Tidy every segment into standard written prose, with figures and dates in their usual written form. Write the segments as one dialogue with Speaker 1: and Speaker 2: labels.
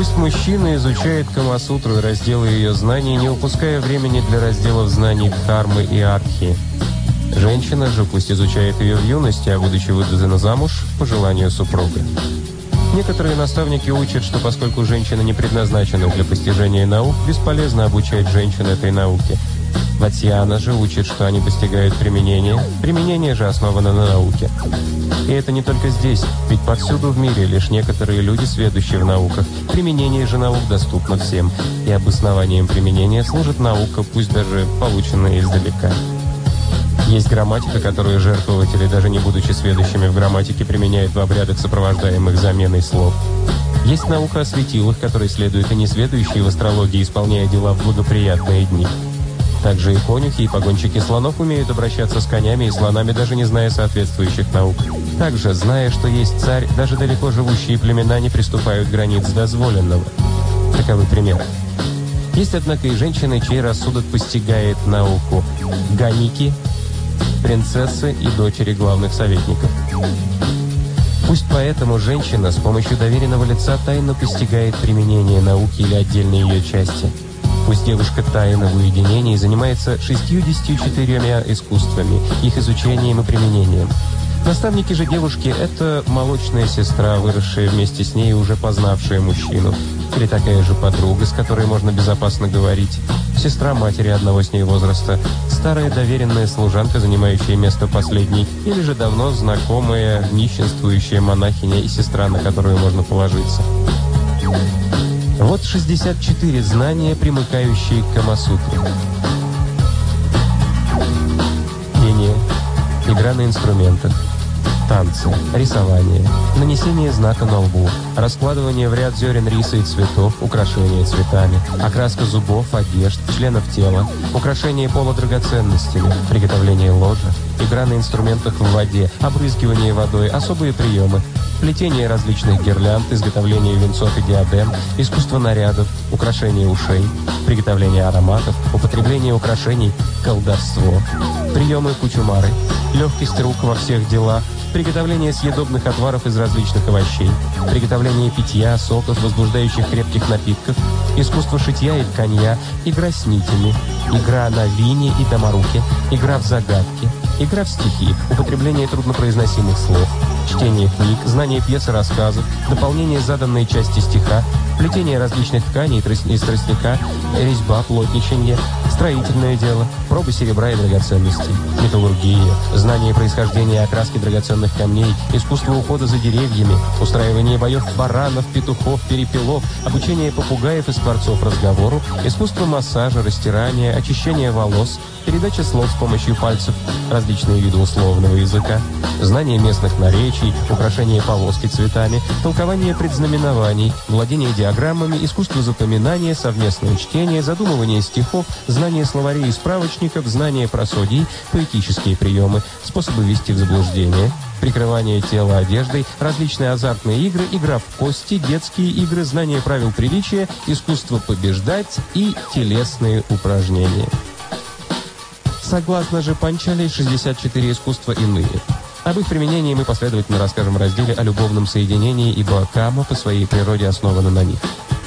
Speaker 1: Пусть мужчина изучает Камасутру и разделы ее знаний, не упуская времени для разделов знаний Дхармы и Архи. Женщина же пусть изучает ее в юности, а будучи выдана замуж, по желанию супруга. Некоторые наставники учат, что поскольку женщина не предназначена для постижения наук, бесполезно обучать женщин этой науке. Ватсьяна же учит, что они постигают применение. Применение же основано на науке. И это не только здесь, ведь повсюду в мире лишь некоторые люди, сведущие в науках. Применение же наук доступно всем. И обоснованием применения служит наука, пусть даже полученная издалека. Есть грамматика, которую жертвователи, даже не будучи сведущими в грамматике, применяют в обрядах, сопровождаемых заменой слов. Есть наука о светилах, которой следуют и несведущие в астрологии, исполняя дела в благоприятные дни. Также и конюхи, и погонщики слонов умеют обращаться с конями и слонами, даже не зная соответствующих наук. Также, зная, что есть царь, даже далеко живущие племена не приступают к границ дозволенного. Таковы примеры. Есть, однако, и женщины, чей рассудок постигает науку. Ганики, принцессы и дочери главных советников. Пусть поэтому женщина с помощью доверенного лица тайно постигает применение науки или отдельные ее части. Пусть девушка тайно в уединении занимается 64 искусствами, их изучением и применением. Наставники же девушки – это молочная сестра, выросшая вместе с ней и уже познавшая мужчину. Или такая же подруга, с которой можно безопасно говорить. Сестра матери одного с ней возраста. Старая доверенная служанка, занимающая место последней. Или же давно знакомая, нищенствующая монахиня и сестра, на которую можно положиться. Вот 64 знания, примыкающие к Камасутре. Пение, игра на инструментах, танцы, рисование, нанесение знака на лбу, раскладывание в ряд зерен риса и цветов, украшение цветами, окраска зубов, одежд, членов тела, украшение пола драгоценностями, приготовление ложа, игра на инструментах в воде, обрызгивание водой, особые приемы, плетение различных гирлянд, изготовление венцов и диадем, искусство нарядов, украшение ушей, приготовление ароматов, употребление украшений, колдовство, приемы кучумары, легкость рук во всех делах, приготовление съедобных отваров из различных овощей, приготовление питья, соков, возбуждающих крепких напитков, искусство шитья и тканья, игра с нитями, игра на вине и доморуке, игра в загадки, игра в стихи, употребление труднопроизносимых слов, чтение книг, знание пьес и рассказов, дополнение заданной части стиха, плетение различных тканей из тростника, резьба, плотничанье, строительное дело, пробы серебра и драгоценностей, металлургия, знание происхождения и окраски драгоценных камней, искусство ухода за деревьями, устраивание боев баранов, петухов, перепелов, обучение попугаев и скворцов разговору, искусство массажа, растирания, очищения волос, передача слов с помощью пальцев, различные виды условного языка, знание местных наречий, украшение повозки цветами, толкование предзнаменований, владение диаграммами, искусство запоминания, совместное чтение, задумывание стихов, знание словарей и справочников, знание просодий, поэтические приемы, способы ввести в заблуждение, прикрывание тела одеждой, различные азартные игры, игра в кости, детские игры, знание правил приличия, искусство побеждать и телесные упражнения. Согласно же Панчали, 64 искусства иные. Об их применении мы последовательно расскажем в разделе о любовном соединении, ибо Кама по своей природе основана на них.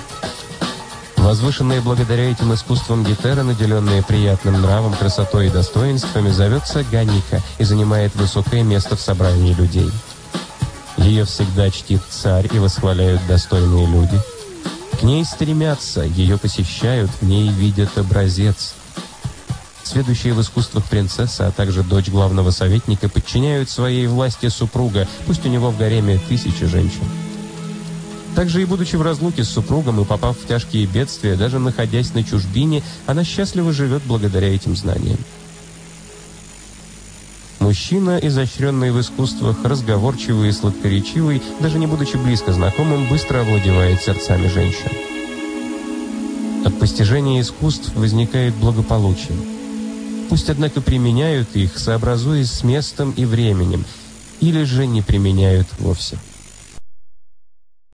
Speaker 1: Возвышенные благодаря этим искусствам Гетера, наделенные приятным нравом, красотой и достоинствами, зовется Ганика и занимает высокое место в собрании людей. Ее всегда чтит царь и восхваляют достойные люди. К ней стремятся, ее посещают, в ней видят образец. Сведущие в искусствах принцесса, а также дочь главного советника, подчиняют своей власти супруга, пусть у него в гареме 1000 женщин. Также и будучи в разлуке с супругом и попав в тяжкие бедствия, даже находясь на чужбине, она счастливо живет благодаря этим знаниям. Мужчина, изощренный в искусствах, разговорчивый и сладкоречивый, даже не будучи близко знакомым, быстро овладевает сердцами женщин. От постижения искусств возникает благополучие. Пусть, однако, применяют их, сообразуясь с местом и временем, или же не применяют вовсе.